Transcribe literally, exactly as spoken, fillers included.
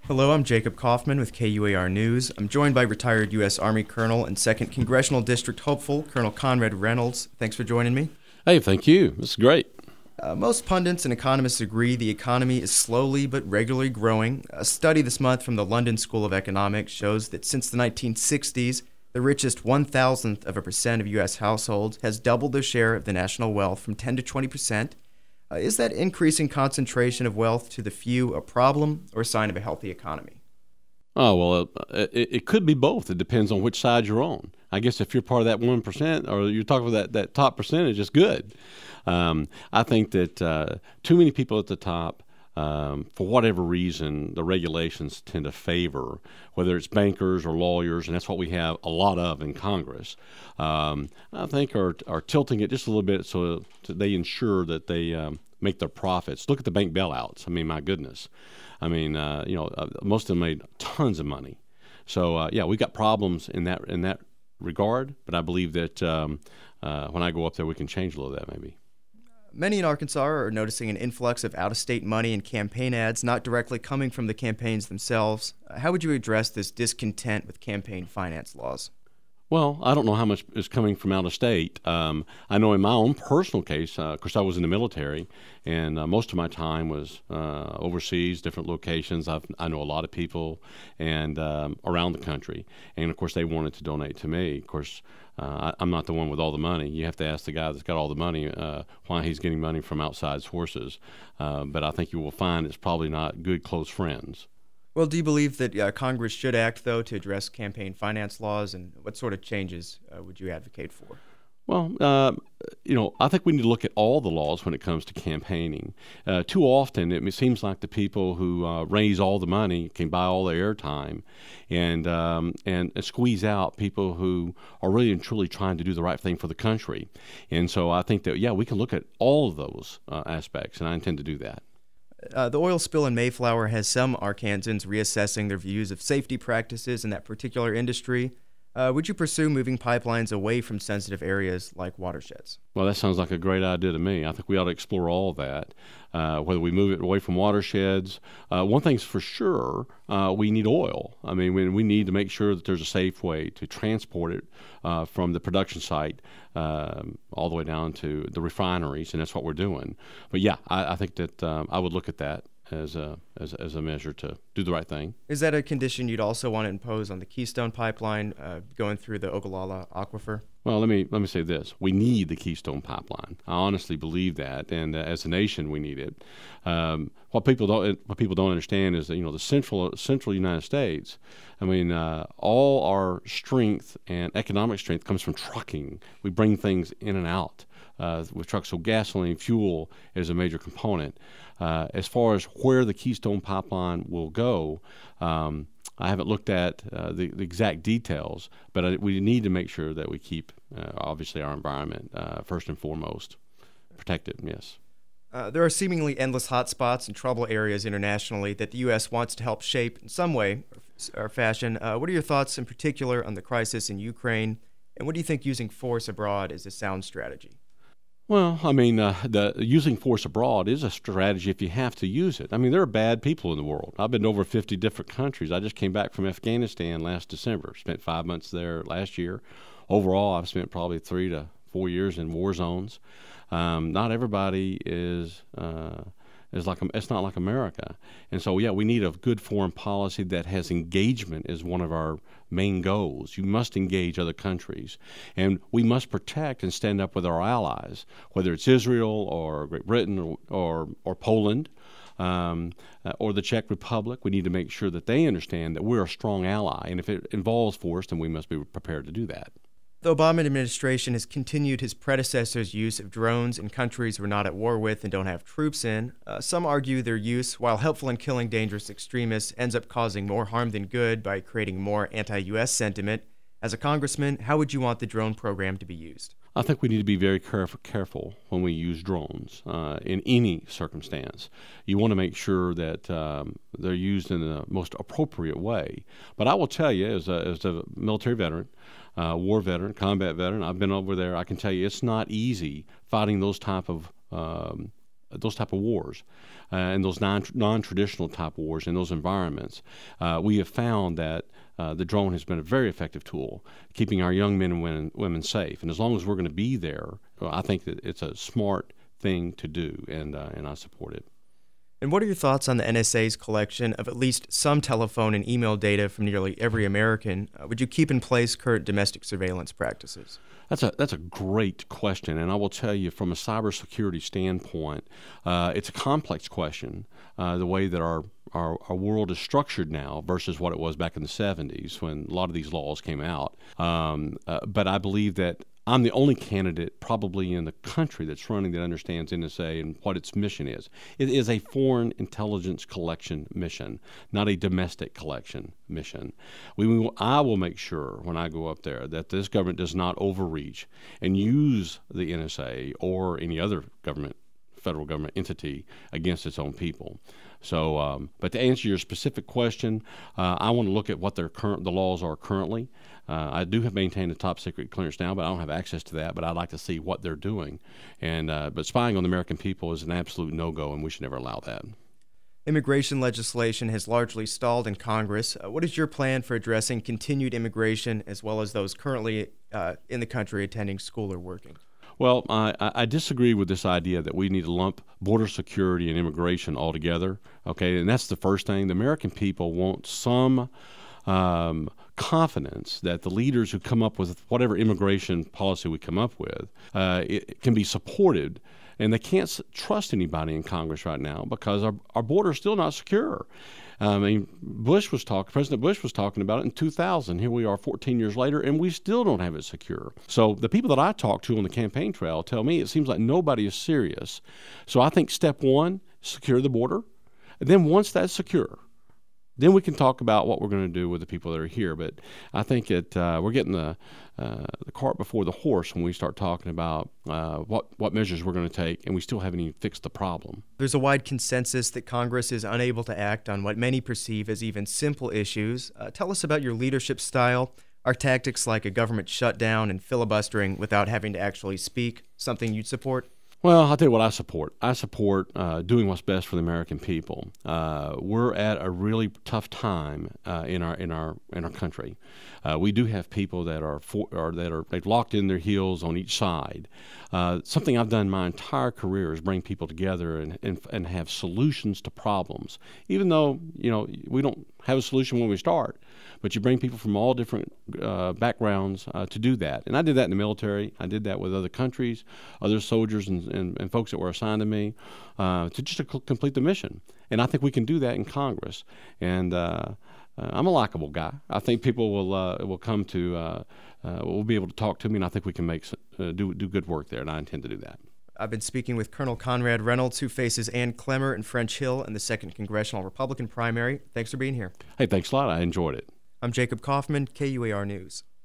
Hello, I'm Jacob Kaufman with K U A R News. I'm joined by retired U S Army Colonel and second Congressional District hopeful, Colonel Conrad Reynolds. Thanks for joining me. Hey, thank you. This is great. Uh, most pundits and economists agree the economy is slowly but regularly growing. A study this month from the London School of Economics shows that since the nineteen sixties, the richest one thousandth of a percent of U S households has doubled their share of the national wealth from ten to twenty percent. Uh, is that increasing concentration of wealth to the few a problem or a sign of a healthy economy? Oh, well, uh, it, it could be both. It depends on which side you're on. I guess if you're part of that one percent or you're talking about that, that top percentage, it's good. Um, I think that uh, too many people at the top, um, for whatever reason, the regulations tend to favor, whether it's bankers or lawyers, and that's what we have a lot of in Congress, um, I think are, are tilting it just a little bit so they ensure that they um, make their profits. Look at the bank bailouts. I mean, my goodness. I mean, uh, you know, uh, most of them made tons of money. So, uh, yeah, we got problems in that in that regard, but I believe that um, uh, when I go up there, we can change a little of that maybe. Many in Arkansas are noticing an influx of out-of-state money and campaign ads not directly coming from the campaigns themselves. How would you address this discontent with campaign finance laws? Well, I don't know how much is coming from out of state. Um, I know in my own personal case, uh, of course, I was in the military, and uh, most of my time was uh, overseas, different locations. I've, I know a lot of people and um, around the country, and of course, they wanted to donate to me. Of course, uh, I, I'm not the one with all the money. You have to ask the guy that's got all the money uh, why he's getting money from outside sources. Uh, but I think you will find it's probably not good close friends. Well, do you believe that uh, Congress should act, though, to address campaign finance laws, and what sort of changes uh, would you advocate for? Well, uh, you know, I think we need to look at all the laws when it comes to campaigning. Uh, too often, it seems like the people who uh, raise all the money can buy all the airtime, and um, and squeeze out people who are really and truly trying to do the right thing for the country. And so, I think that yeah, we can look at all of those uh, aspects, and I intend to do that. Uh, the oil spill in Mayflower has some Arkansans reassessing their views of safety practices in that particular industry. Uh, would you pursue moving pipelines away from sensitive areas like watersheds? Well, that sounds like a great idea to me. I think we ought to explore all that, uh, whether we move it away from watersheds. Uh, one thing's for sure, uh, we need oil. I mean, we, we need to make sure that there's a safe way to transport it uh, from the production site um, all the way down to the refineries, and that's what we're doing. But yeah, I, I think that um, I would look at that as a, as, as a measure to do the right thing. Is that a condition you'd also want to impose on the Keystone Pipeline uh, going through the Ogallala Aquifer? Well, let me let me say this: we need the Keystone Pipeline. I honestly believe that, and uh, as a nation, we need it. Um, what people don't what people don't understand is that you know the central central United States. I mean, uh, all our strength and economic strength comes from trucking. We bring things in and out uh, with trucks, so gasoline, fuel is a major component. Uh, as far as where the Keystone Pipeline will go, um, I haven't looked at uh, the, the exact details, but I, we need to make sure that we keep, uh, obviously, our environment uh, first and foremost protected, yes. Uh, there are seemingly endless hotspots and trouble areas internationally that the U S wants to help shape in some way or, or fashion. Uh, what are your thoughts in particular on the crisis in Ukraine, and what do you think using force abroad is a sound strategy? Well, I mean, uh, the using force abroad is a strategy if you have to use it. I mean, there are bad people in the world. I've been to over fifty different countries. I just came back from Afghanistan last December. Spent five months there last year. Overall, I've spent probably three to four years in war zones. Um, not everybody is uh, is like it's not like America, and so yeah, we need a good foreign policy that has engagement as one of our main goals. You must engage other countries, and we must protect and stand up with our allies, whether it's Israel or Great Britain or or, or Poland. Um, uh, or the Czech Republic. We need to make sure that they understand that we're a strong ally, and if it involves force, then we must be prepared to do that. The Obama administration has continued his predecessor's use of drones in countries we're not at war with and don't have troops in. Uh, some argue their use, while helpful in killing dangerous extremists, ends up causing more harm than good by creating more anti-U S sentiment. As a congressman, how would you want the drone program to be used? I think we need to be very caref- careful when we use drones uh, in any circumstance. You want to make sure that um, they're used in the most appropriate way. But I will tell you, as a, as a military veteran, uh, war veteran, combat veteran, I've been over there, I can tell you it's not easy fighting those type of um, those type of wars, uh, and those non non-traditional type wars in those environments, uh, we have found that uh, the drone has been a very effective tool, keeping our young men and women, women safe. And as long as we're going to be there, well, I think that it's a smart thing to do, and uh, and I support it. And what are your thoughts on the N S A's collection of at least some telephone and email data from nearly every American? Uh, would you keep in place current domestic surveillance practices? That's a that's a great question, and I will tell you from a cybersecurity standpoint, uh, it's a complex question. Uh, the way that our, our our world is structured now versus what it was back in the seventies when a lot of these laws came out. Um, uh, but I believe that I'm the only candidate probably in the country that's running that understands N S A and what its mission is. It is a foreign intelligence collection mission, not a domestic collection mission. We will, I will make sure when I go up there that this government does not overreach and use the N S A or any other government, federal government entity against its own people. So, um, but to answer your specific question, uh, I want to look at what their current the laws are currently. Uh, I do have maintained a top secret clearance now, but I don't have access to that. But I'd like to see what they're doing. And uh, but spying on the American people is an absolute no-go, and we should never allow that. Immigration legislation has largely stalled in Congress. Uh, what is your plan for addressing continued immigration as well as those currently uh, in the country attending school or working? Well, I, I disagree with this idea that we need to lump border security and immigration all together. Okay, and that's the first thing. The American people want some um, confidence that the leaders who come up with whatever immigration policy we come up with uh, it, it can be supported. And they can't s- trust anybody in Congress right now because our, our border is still not secure. I mean, Bush was talking, President Bush was talking about it in two thousand. Here we are fourteen years later, and we still don't have it secure. So the people that I talk to on the campaign trail tell me it seems like nobody is serious. So I think step one, secure the border. And then once that's secure, then we can talk about what we're going to do with the people that are here. But I think that uh, we're getting the uh, the cart before the horse when we start talking about uh, what what measures we're going to take, and we still haven't even fixed the problem. There's a wide consensus that Congress is unable to act on what many perceive as even simple issues. Uh, tell us about your leadership style. Are tactics like a government shutdown and filibustering without having to actually speak something you'd support? Well, I'll tell you what I support. I support uh, doing what's best for the American people. Uh, we're at a really tough time uh, in our in our in our country. Uh, we do have people that are for, or that are they've locked in their heels on each side. Uh, something I've done my entire career is bring people together and, and and have solutions to problems. Even though you know we don't have a solution when we start, but you bring people from all different uh, backgrounds uh, to do that. And I did that in the military. I did that with other countries, other soldiers and, and, and folks that were assigned to me uh, to just to c- complete the mission. And I think we can do that in Congress. And uh, uh, I'm a likable guy. I think people will uh, will come to uh, uh, will be able to talk to me, and I think we can make uh, do do good work there. And I intend to do that. I've been speaking with Colonel Conrad Reynolds, who faces Ann Clemmer in French Hill in the second Congressional Republican primary. Thanks for being here. Hey, thanks a lot. I enjoyed it. I'm Jacob Kaufman, K U A R News.